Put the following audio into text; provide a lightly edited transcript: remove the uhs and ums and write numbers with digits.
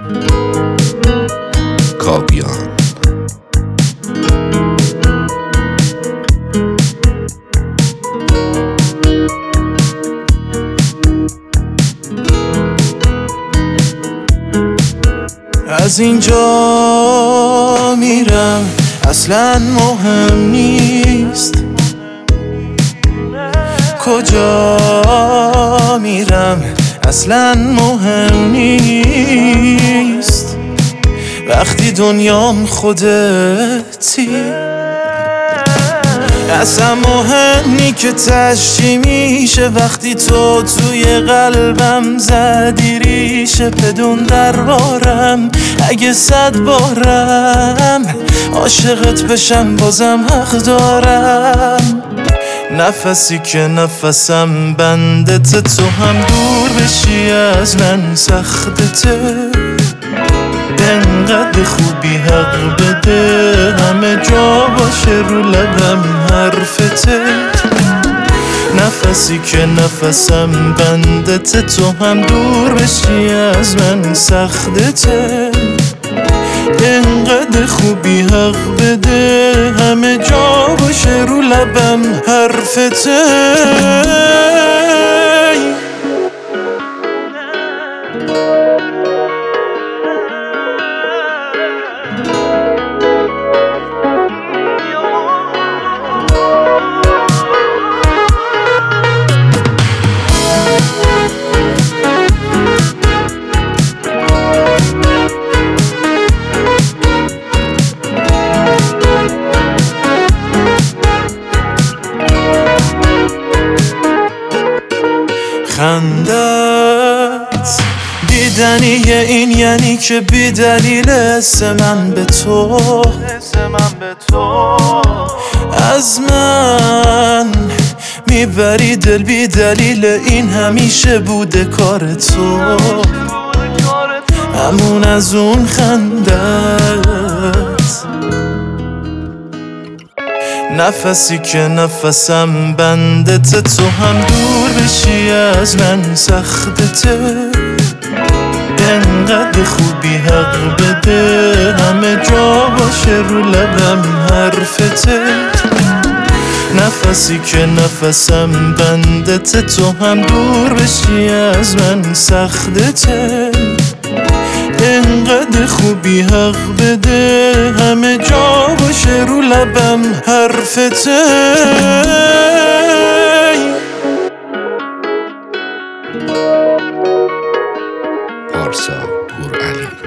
کاویان. از اینجا میرم اصلا مهم نیست، کجا میرم اصلا مهم نیست، وقتی دنیام خودتی اصلا مهم نی که تشتی میشه، وقتی تو توی قلبم زدی ریشه، بدون دربارم اگه 100 بارم عاشقت بشم بازم حق دارم. نفسی که نفسم بندت، تو هم دور بشی از من سختته، انقدر خوبی حق بده همه جا باشه رو لبم حرفته. نفسی که نفسم بندت، تو هم دور بشی از من سختته، انقدر خوبی حق بده همه جا باشه رو لبم حرفته. خندت دیدنیه، این یعنی که بی دلیل اسم من به تو، از من میبری دل بی دلیل، این همیشه بوده کار تو، همون از اون خندت. نفسی که نفسم بندت، تو هم دور بشی از من سختته، انقدر خوبی حق بده همه جا باشه رو لبم حرفته. نفسی که نفسم بندت، تو هم دور بشی از من سختته، انقدر خوبی حق بده همه جا باشه رو لبم حرفته. پارسا پور علی.